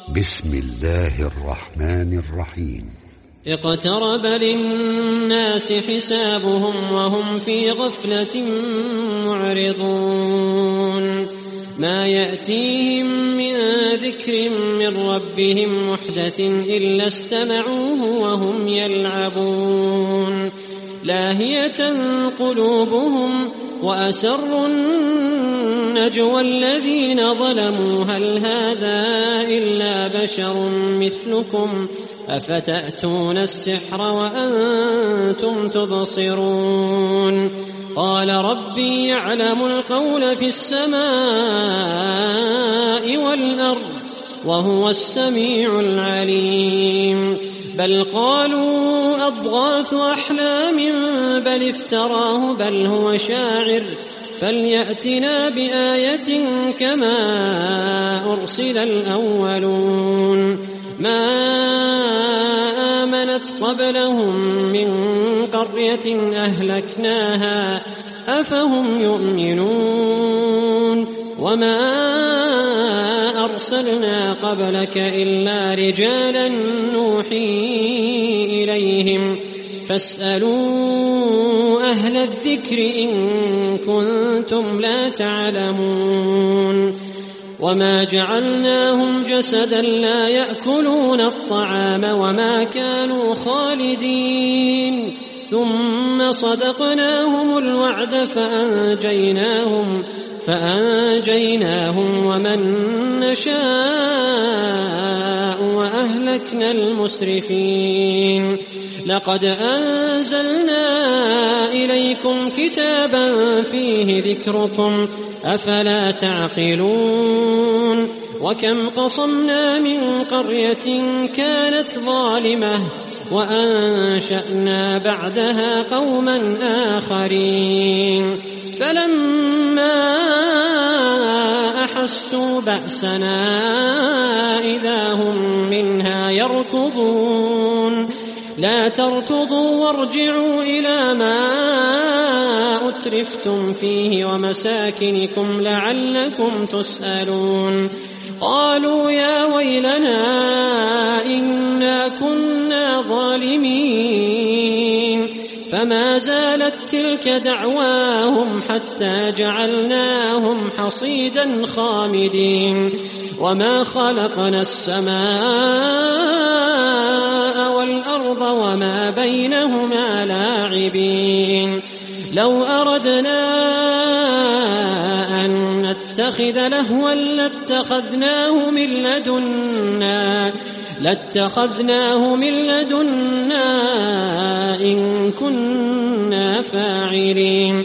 بسم الله الرحمن الرحيم. اقترب للناس حسابهم وهم في غفلة معرضون ما يأتيهم من ذكر من ربهم محدث إلا استمعوه وهم يلعبون لاهية قلوبهم وأسروا النجوى الذين ظلموا هل هذا إلا بشر مثلكم أفتأتون السحر وأنتم تبصرون قال ربي يعلم القول في السماء والأرض وهو السميع العليم بل قالوا أضغاث أحلام بل افتراه بل هو شاعر فليأتنا بآية كما أرسل الأولون ما آمنت قبلهم من قرية أهلكناها أفهم يؤمنون وما أرسلنا قبلك إلا رجالا نوحي إليهم فاسألوا أهل الذكر إن كنتم لا تعلمون وما جعلناهم جسدا لا يأكلون الطعام وما كانوا خالدين ثم صدقناهم الوعد فأنجيناهم ومن نشاء وأهلكنا المسرفين لقد أنزلنا إليكم كتابا فيه ذكركم أفلا تعقلون وكم قصمنا من قرية كانت ظالمة وأنشأنا بعدها قوما آخرين فلما أحسوا بأسنا إذا هم منها يركضون لا تركضوا وارجعوا إلى ما أترفتم فيه ومساكنكم لعلكم تسألون قالوا يا ويلنا إنا كنا ظالمين فما زالت تلك دعواهم حتى جعلناهم حصيدا خامدين وما خلقنا السماء والأرض وما بينهما لاعبين لو أردنا أن نتخذ لهوا لاتخذناه من لدنا إن كنا فاعلين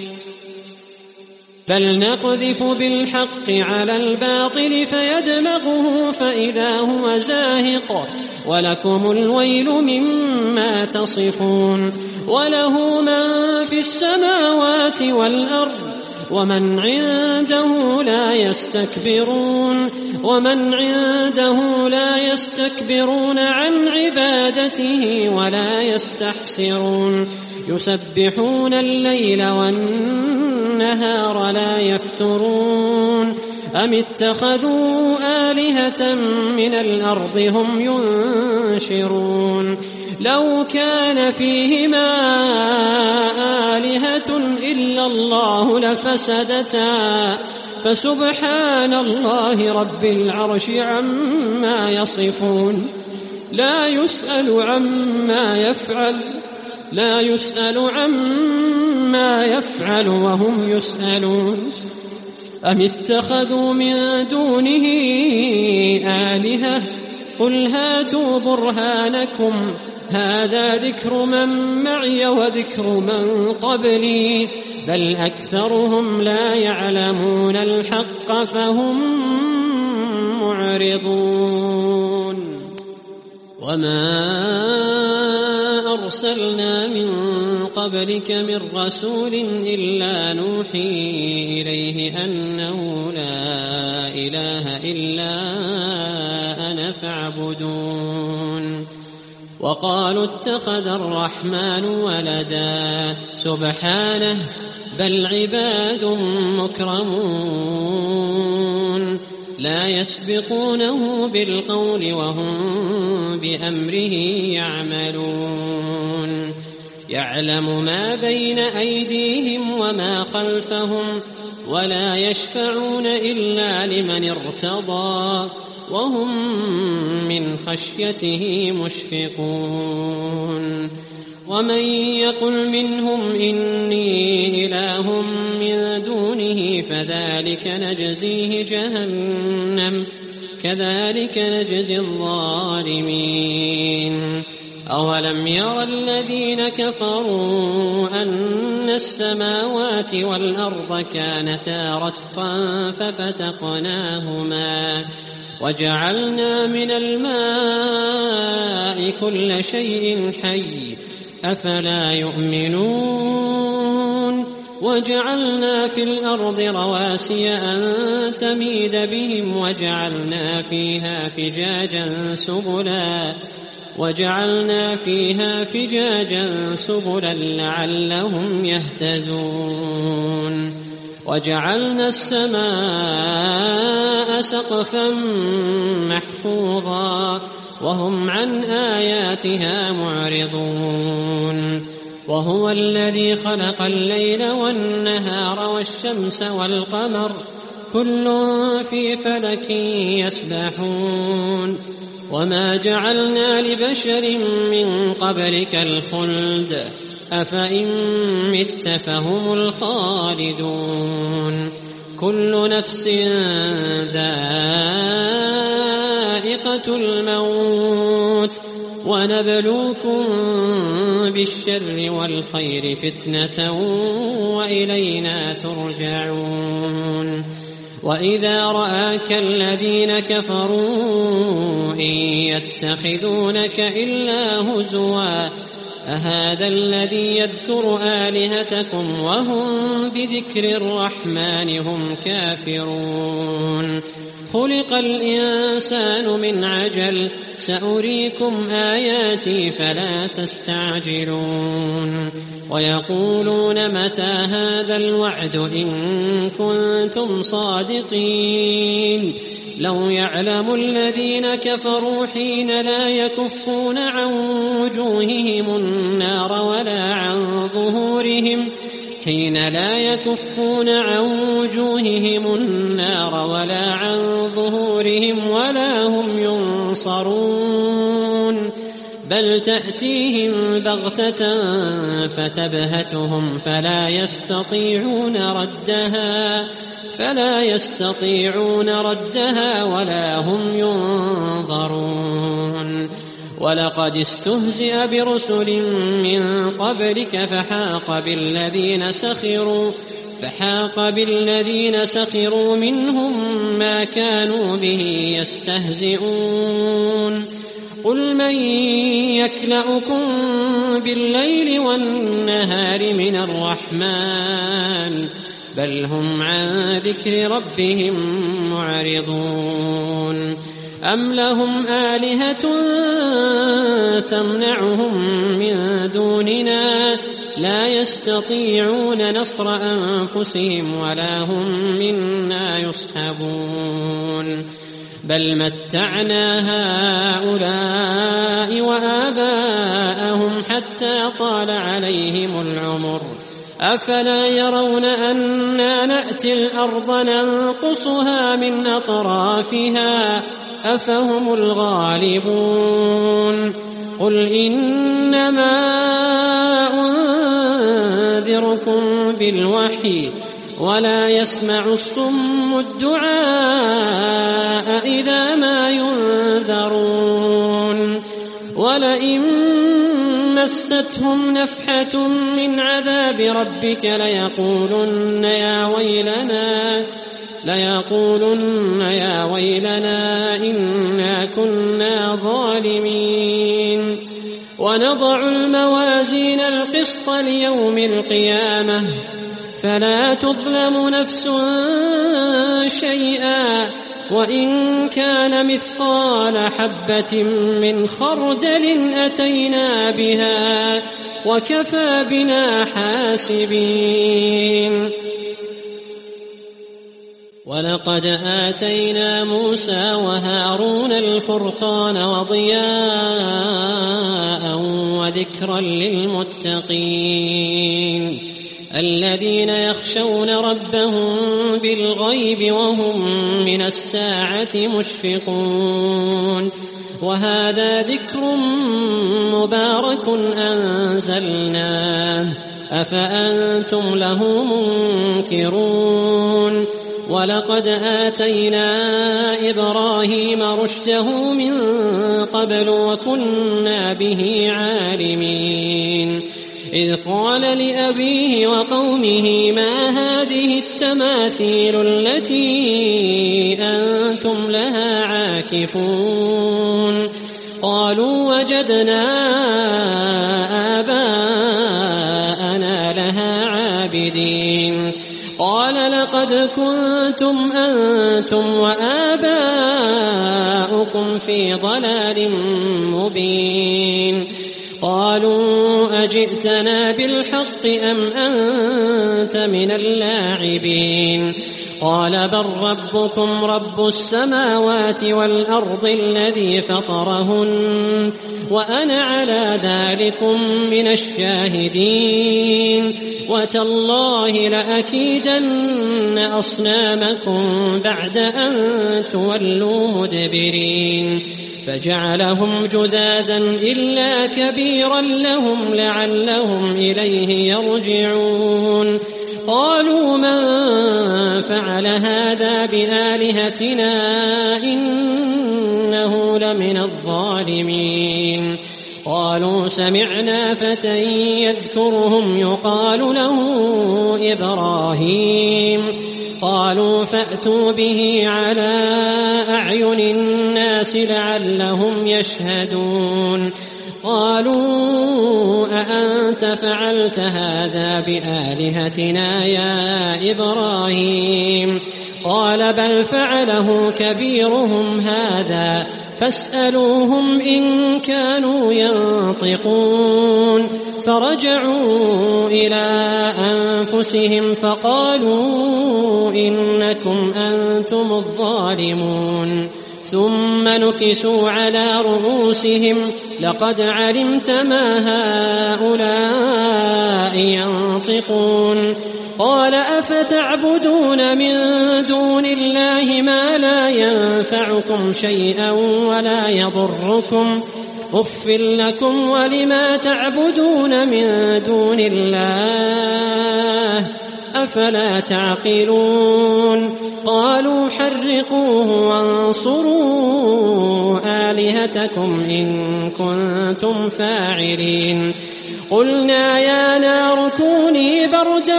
بل نقذف بالحق على الباطل فيدمغه فإذا هو زاهق ولكم الويل مما تصفون وله من في السماوات والأرض ومن عنده لا يستكبرون عن عبادته ولا يستحسرون يسبحون الليل والنهار لا يفترون أم اتخذوا آلهة من الأرض هم ينشرون لو كان فيهما آلهة إلا الله لفسدتا فسبحان الله رب العرش عما يصفون لا يسأل عما يفعل وهم يسألون أم اتخذوا من دونه آلهة قل هاتوا برهانكم هذا ذكر من معي وذكر من قبلي بل أكثرهم لا يعلمون الحق فهم معرضون وما أرسلنا من قبلك من رسول إلا نوحي إليه أنه لا إله إلا أنا فاعبدون وقالوا اتخذ الرحمن ولدا سبحانه بل عباد مكرمون لا يسبقونه بالقول وهم بأمره يعملون يعلم ما بين أيديهم وما خلفهم ولا يشفعون إلا لمن ارتضى وهم من خشيته مشفقون ومن يقل منهم إني إله من دونه فذلك نجزيه جهنم كذلك نجزي الظالمين أولم ير الذين كفروا أن السماوات والأرض كانتا رتقا ففتقناهما وجعلنا من الماء كل شيء حي أفلا يؤمنون وجعلنا في الأرض رواسي أن تميد بهم وجعلنا فيها فجاجا سبلا لعلهم يهتدون وجعلنا السماء سقفا محفوظا وهم عن آياتها معرضون وهو الذي خلق الليل والنهار والشمس والقمر كل في فلك يسبحون وما جعلنا لبشر من قبلك الخلد أفإن مت فهم الخالدون كل نفس ذائقة الموت ونبلوكم بالشر والخير فتنة وإلينا ترجعون وإذا رآك الذين كفروا إن يتخذونك إلا هزوا أهذا الذي يذكر آلهتكم وهم بذكر الرحمن هم كافرون خلق الإنسان من عجل سأريكم آياتي فلا تستعجلون ويقولون متى هذا الوعد إن كنتم صادقين لو يعلم الذين كفروا حين لا يكفون عن وجوههم النار ولا عن ظهورهم ولا هم ينصرون بل تأتيهم بغتة فتبهتهم فلا يستطيعون ردها ولا هم ينظرون ولقد استهزئ برسل من قبلك فحاق بالذين سخروا منهم ما كانوا به يستهزئون قل من يكلؤكم بالليل والنهار من الرحمن بل هم عن ذكر ربهم معرضون أم لهم آلهة تمنعهم من دوننا لا يستطيعون نصر أنفسهم ولا هم منا يصحبون بل متعنا هؤلاء وآباءهم حتى طال عليهم العمر أفلا يرون أنا نأتي الأرض ننقصها من أطرافها أفهم الغالبون قل إنما أنذركم بالوحي ولا يسمع الصم الدعاء إذا ما ينذرون ولئن مستهم نفحة من عذاب ربك ليقولن يا ويلنا إنا كنا ظالمين ونضع الموازين القسط ليوم القيامة فلا تظلم نفس شيئا وإن كان مثقال حبة من خردل أتينا بها وكفى بنا حاسبين ولقد آتينا موسى وهارون الفرقان وضياء وذكرا للمتقين الذين يخشون ربهم بالغيب وهم من الساعة مشفقون وهذا ذكر مبارك أنزلناه أفأنتم له منكرون ولقد آتينا إبراهيم رشده من قبل وكنا به عالمين إذ قال لأبيه وقومه ما هذه التماثيل التي أنتم لها عاكفون قالوا وجدنا آباءنا لها عابدين قال لقد كنتم أنتم وآباؤكم في ضلال مبين قالوا أجئتنا بالحق أم أنت من اللاعبين قال بل ربكم رب السماوات والأرض الذي فطرهن وأنا على ذلكم من الشاهدين وتالله لأكيدن أصنامكم بعد أن تولوا مدبرين فجعلهم جذاذا إلا كبيرا لهم لعلهم إليه يرجعون قالوا من فعل هذا بآلهتنا إنه لمن الظالمين قالوا سمعنا فتى يذكرهم يقال له إبراهيم قالوا فأتوا به على أعين الناس لعلهم يشهدون قالوا أأنت فعلت هذا بآلهتنا يا إبراهيم قال بل فعله كبيرهم هذا فاسألوهم إن كانوا ينطقون فرجعوا إلى أنفسهم فقالوا إنكم أنتم الظالمون ثم نكسوا على رؤوسهم لقد علمت ما هؤلاء ينطقون قال أفتعبدون من دون الله ما لا ينفعكم شيئا ولا يضركم أف لكم ولما تعبدون من دون الله أفلا تعقلون قالوا حرقوه وانصروا آلهتكم إن كنتم فاعلين قلنا يا نار كوني بردا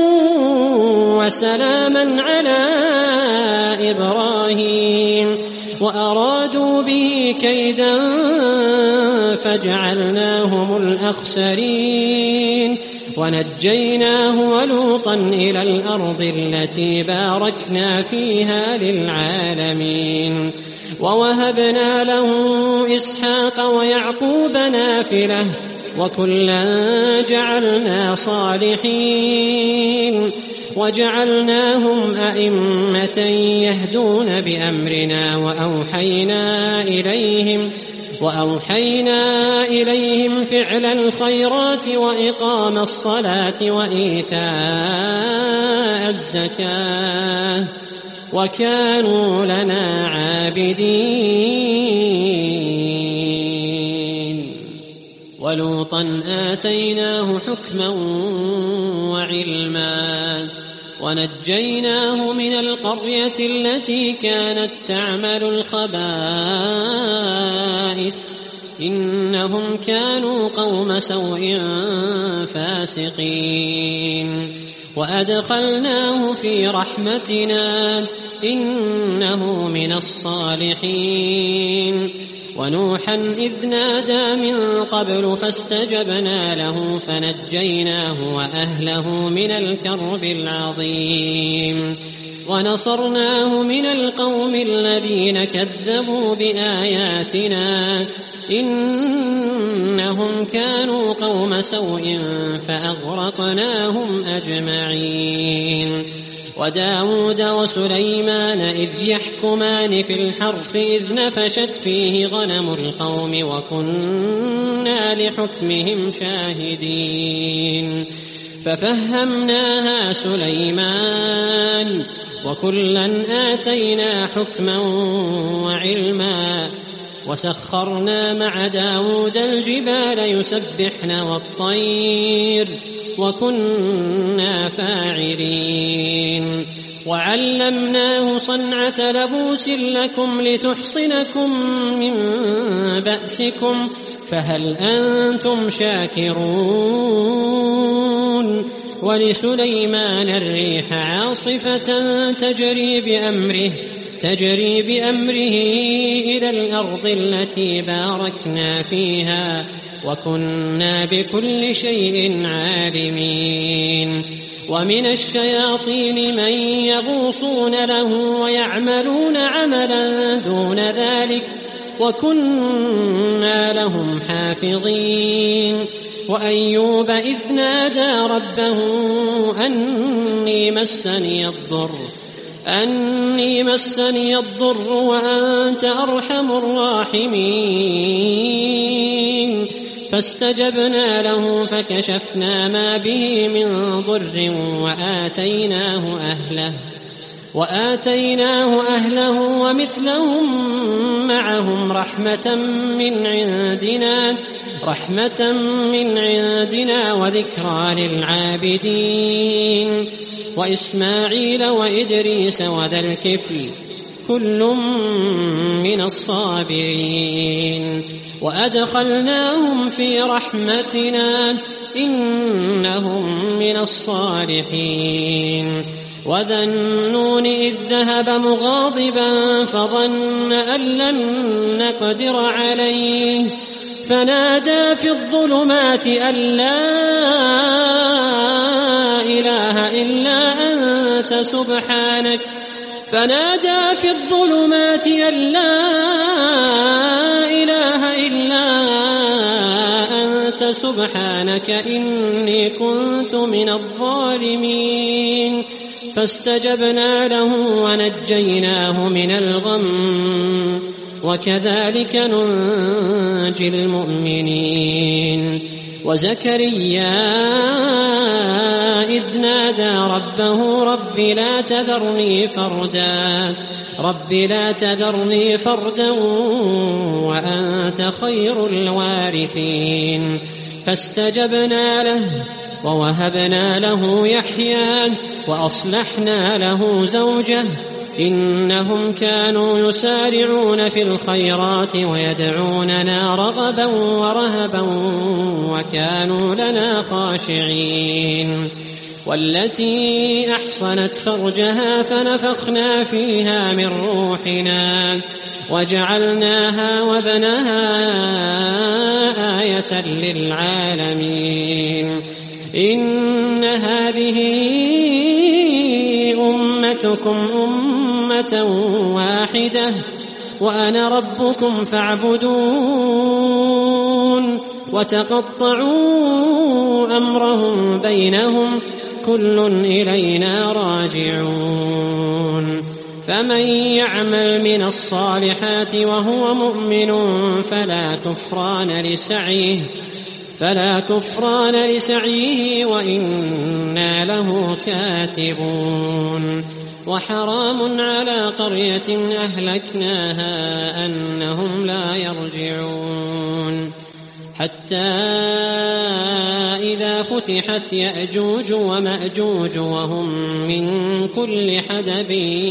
وسلاما على إبراهيم وأرادوا به كيدا فجعلناهم الأخسرين ونجيناه ولوطا إلى الأرض التي باركنا فيها للعالمين ووهبنا له إسحاق ويعقوب نافلة وكلا جعلنا صالحين وجعلناهم أئمة يهدون بأمرنا وأوحينا إليهم فعل الخيرات وإقام الصلاة وإيتاء الزكاة وكانوا لنا عابدين ولوطا آتيناه حكما وعلما ونجيناه من القرية التي كانت تعمل الخبائث إنهم كانوا قوم سوء فاسقين وأدخلناه في رحمتنا إنه من الصالحين ونوحا إذ نادى من قبل فاستجبنا له فنجيناه وأهله من الكرب العظيم ونصرناه من القوم الذين كذبوا بآياتنا إنهم كانوا قوم سوء فأغرقناهم أجمعين وداود وسليمان إذ يحكمان في الحرث إذ نفشت فيه غنم القوم وكنا لحكمهم شاهدين ففهمناها سليمان وكلا آتينا حكما وعلما وسخرنا مع داود الجبال يسبحن والطير وكنا فاعلين وعلمناه صنعة لبوس لكم لتحصنكم من بأسكم فهل أنتم شاكرون ولسليمان الريح عاصفة تجري بأمره إلى الأرض التي باركنا فيها وكنا بكل شيء عالمين ومن الشياطين من يغوصون له ويعملون عملا دون ذلك وكنا لهم حافظين وأيوب إذ نادى ربه أني مسني الضر وأنت أرحم الراحمين فاستجبنا له فكشفنا ما به من ضر وآتيناه أهله ومثلهم معهم رحمة من عندنا وذكرى للعابدين وإسماعيل وإدريس وذا الكفل كل من الصابرين وأدخلناهم في رحمتنا إنهم من الصالحين وذا النون إذ ذهب مغاضبا فظن أن لن نقدر عليه فنادى في الظلمات أن لا إله إلا أنت سبحانك إني كنت من الظالمين فاستجبنا له ونجيناه من الغم وكذلك ننجي المؤمنين وزكريا إذ نادى ربه رب لا تذرني فردا وأنت خير الوارثين فاستجبنا له ووهبنا له يحيى وأصلحنا له زوجه إنهم كانوا يسارعون في الخيرات ويدعوننا رغبا ورهبا وكانوا لنا خاشعين والتي أحصنت فرجها فنفخنا فيها من روحنا وجعلناها وابنها آية للعالمين إن هذه أمتكم أمة واحدة وأنا ربكم فاعبدون وتقطعوا أمرهم بينهم كل إلينا راجعون فمن يعمل من الصالحات وهو مؤمن فلا كفران لسعيه وإنا له كاتبون وحرام على قرية أهلكناها أنهم لا يرجعون حتى إذا فتحت يأجوج ومأجوج وهم من كل حدب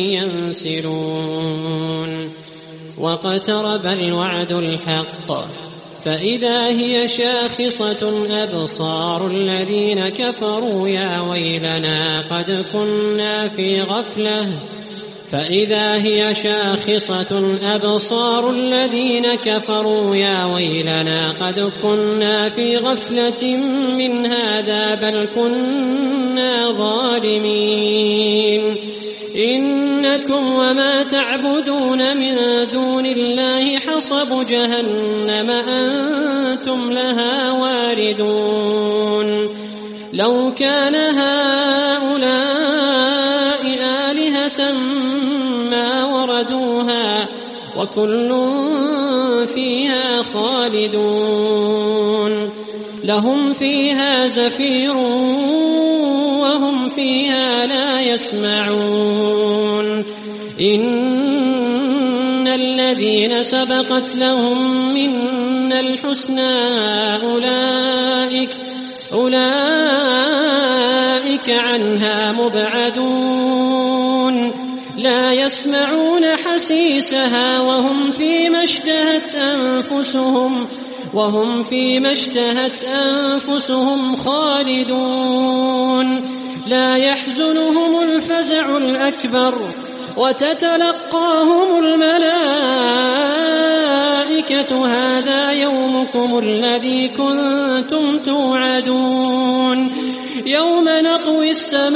ينسلون واقترب الوعد الحق فإذا هي شاخصة أبصار الذين كفروا يا ويلنا قد كنا في غفلة من هذا بل كنا ظالمين إنكم وما تعبدون من دون الله حصب جهنم أنتم لها واردون لو كان هؤلاء وكل فيها خالدون لهم فيها زفير وهم فيها لا يسمعون إن الذين سبقت لهم منا الحسنى أولئك عنها مبعدون لا يسمعون حسيسها وهم فيما اشتهت أنفسهم خالدون لا يحزنهم الفزع الأكبر وتتلقاهم الملائكة هذا يومكم الذي كنتم توعدون يوم نطوي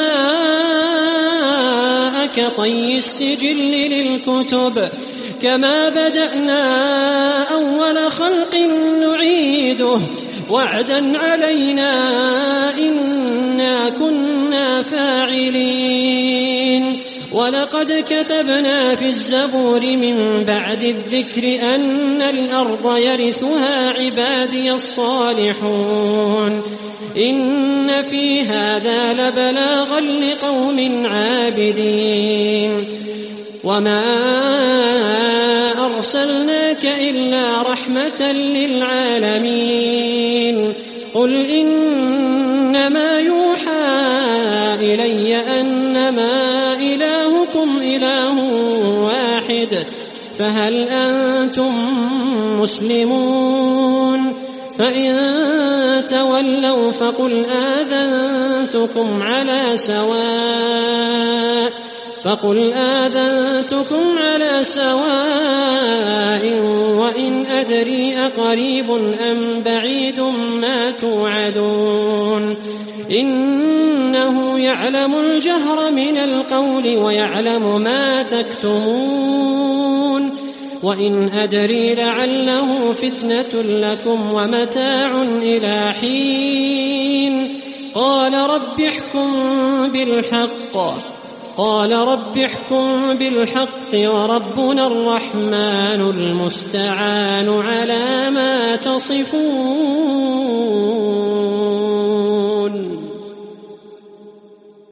السماء كطي السجل للكتب كما بدأنا أول خلق نعيده وعدا علينا إنا كنا فاعلين ولقد كتبنا في الزبور من بعد الذكر أن الأرض يرثها عبادي الصالحون إن في هذا لبلاغا لقوم عابدين وما أرسلناك إلا رحمة للعالمين قل إنما يوحى إلي أنما إلهكم إله واحد فهل أنتم مسلمون فإن تولوا فقل آذنتكم على سواء وإن أدري أقريب أم بعيد ما توعدون إنه يعلم الجهر من القول ويعلم ما تكتمون وإن أدري لعله فتنة لكم ومتاع إلى حين قال رب احكم بالحق وربنا الرحمن المستعان على ما تصفون.